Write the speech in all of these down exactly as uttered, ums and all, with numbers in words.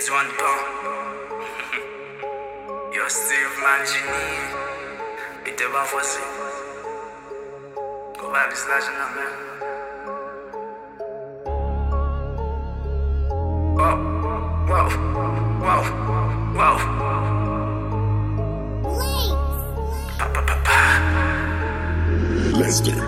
Beats one pound. Yo, Steve Mangini. Peter Van Fosse. Go back this legend, man. Wow, wow, wow, wow. Pa pa pa pa. Lester.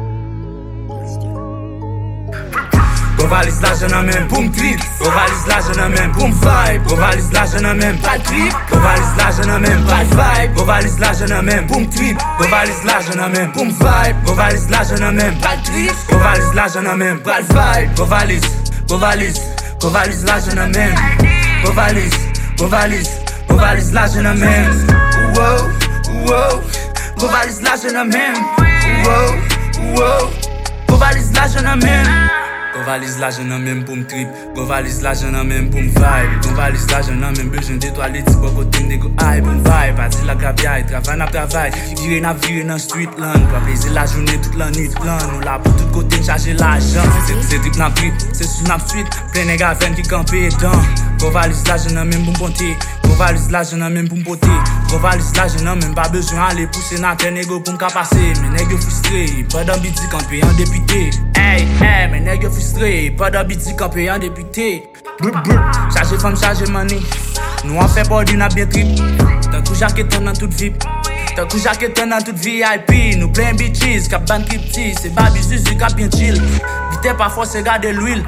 Govaliz laje nan men pou m trip, govaliz laje nan men pou m vibe, govaliz laje nan men pal trip, govaliz laje nan men pal vibe, govaliz laje nan men pou m trip, govaliz laje nan men pou m vibe, govaliz laje nan men pal trip, govaliz laje nan men pal vibe, govaliz, govaliz, govaliz laje nan men, govaliz, govaliz, govaliz laje nan men, wow, wow, govaliz laje nan men, wow, wow, govaliz laje nan men. Govaliz laje nan men pou m trip, govaliz laje nan men pou m vibe, govaliz laje nan men bejoun detwale ti bo kote nego ay pou m vibe, ati la gravyay, travay nan travay, vire nan vire nan street land, kwa pleze la jounen tout la nit plan, nou la pou tout kote n chaje l'ajan, se trip nan trip, se sou nan street, plen nega ven ki kampe etan, govaliz laje nan men pou m ponte, govaliz laje nan men pou m pote, govaliz laje nan men ba bejoun ale pousse nan ten nego pou m kapase, men nego frustre, pa dan biti kampe an depite, hey, hey, men nego frustre, pas d'habitude quand payant député. Brr brr, chargé femme, chargé money. Nous on fait body, n'a bien trip. T'as coup jaquette dans toute vie. T'as coup jaquette dans toute V I P. Nous plein bitches, cap ban petit. C'est baby Zuzu cap bien chill. Vite pas force garder l'huile.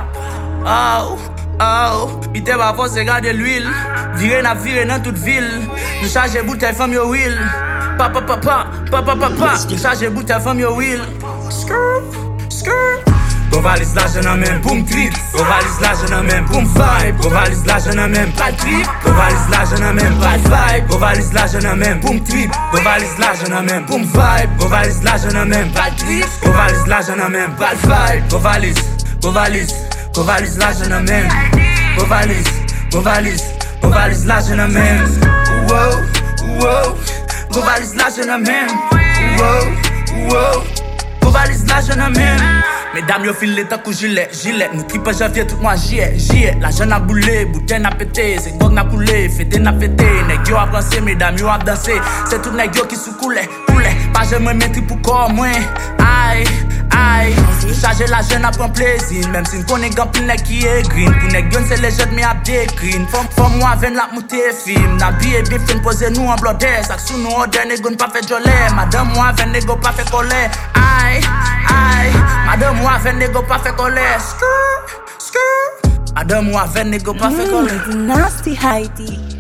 Oh, oh, vite pas force garder l'huile. Virer n'a virer dans toute ville. Nous chargé bouteille femme yo will. Papa papa, papa papa. Nous chargé bouteille femme yo will. Skrr, skrr. Govaliz laje nan men pou m trip, govaliz laje nan men pou m vibe, govaliz laje nan men pal trip, govaliz laje nan men pal vibe, govaliz laje nan men pou m trip, govaliz laje nan men pou m vibe, govaliz laje nan men pal trip, govaliz laje nan men pal vibe, govaliz, govaliz, govaliz laje nan men, govaliz, govaliz, govaliz laje nan men, wow, wow, govaliz laje nan men, wow, wow, govaliz laje nan men. Mesdames, yo file ta kou gilet, gilet. Nous tripe janvier, tout mois juillet, juillet. L'argent a boulé, bouteille n'a pété, c'est gog n'a coulé, fête n'a pété. Nèg yo a dansé, mesdames, yo a dansé. C'est tout nèg yo qui sous coulé, coulé. Pas jamais mettre pour corps, moins. Aïe, aïe. Charger l'argent n'a pas plaisir, même si nous connaissons grand pile nèg qui est green. Pour nèg yo, c'est les jeunes, mais à des green. Femme moi, ven la moutée film. N'a bien bien fin, poser nous en blodé. Ça sous nous, on donne, nèg pas fait jolet. Madame, moi, ven nèg pas fait colère. Aïe, aïe. Madame, moi, ven nego pas fait colère. Skrr, skrr. Madame, moi, ven nego pas fait colère. Nasty Heidi.